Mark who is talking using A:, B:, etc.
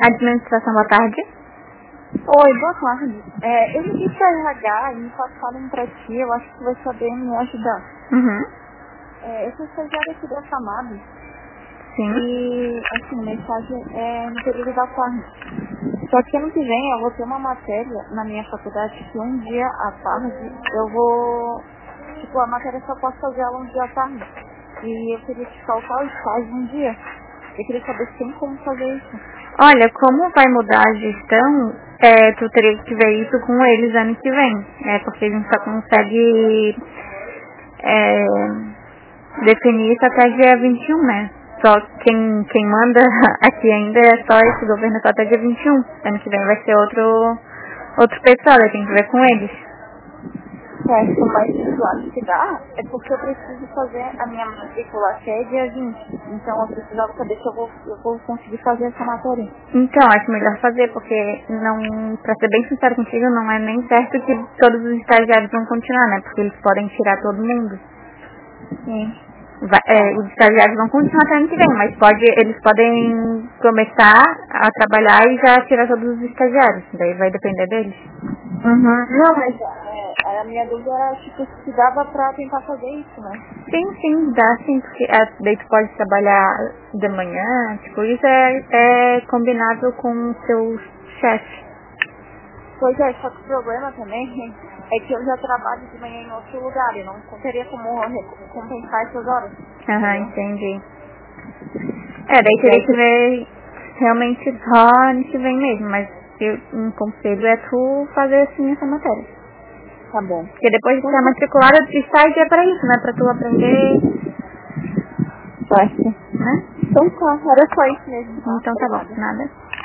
A: Administração, boa tarde.
B: Oi, boa tarde. Eu liguei pra RH e me passaram pra ti, eu acho que vai saber me ajudar.
A: Uhum.
B: Eu sou estagiária aqui da FAMAB
A: Sim.
B: e, assim, a mensagem é no período da tarde. Só que ano que vem eu vou ter uma matéria na minha faculdade que um dia à tarde eu vou... Tipo, a matéria só posso fazer ela um dia à tarde. E eu queria te faltar os estágio um dia. Eu queria saber se tem como fazer isso.
A: Olha, como vai mudar a gestão, tu teria que ver isso com eles ano que vem, porque a gente só consegue definir isso até dia 21, né? Só quem manda aqui ainda é só esse governo só até dia 21. Ano que vem vai ser outro pessoal, eu tenho que ver com eles.
B: Certo, mas eu acho que dá, é porque eu preciso fazer a minha matrícula até dia 20. Então eu precisava saber se eu vou conseguir fazer essa matéria.
A: Então, acho melhor fazer, porque não, pra ser bem sincero contigo, não é nem certo que todos os estagiários vão continuar, né? Porque eles podem tirar todo mundo.
B: Sim.
A: Os estagiários vão continuar até ano que vem, mas eles podem começar a trabalhar e já tirar todos os estagiários. Daí vai depender deles.
B: Uhum. Não, mas a minha dúvida era, tipo, se dava pra tentar fazer isso, né?
A: Sim, dá sim, porque daí tu pode trabalhar de manhã, tipo, isso é combinado com o seu chefe.
B: Pois é, só que o problema também é que eu já trabalho de manhã em outro lugar e não teria como compensar essas horas.
A: Aham, entendi. Daí teria que ver realmente só ano que vem mesmo, mas um conselho é tu fazer assim essa matéria.
B: Tá bom.
A: Porque depois de estar matriculada, estágio é pra isso, né? Pra tu aprender,
B: Certo.
A: né?
B: Então tá, era só isso mesmo, tá?
A: Então tá bom,
B: Obrigada.
A: nada.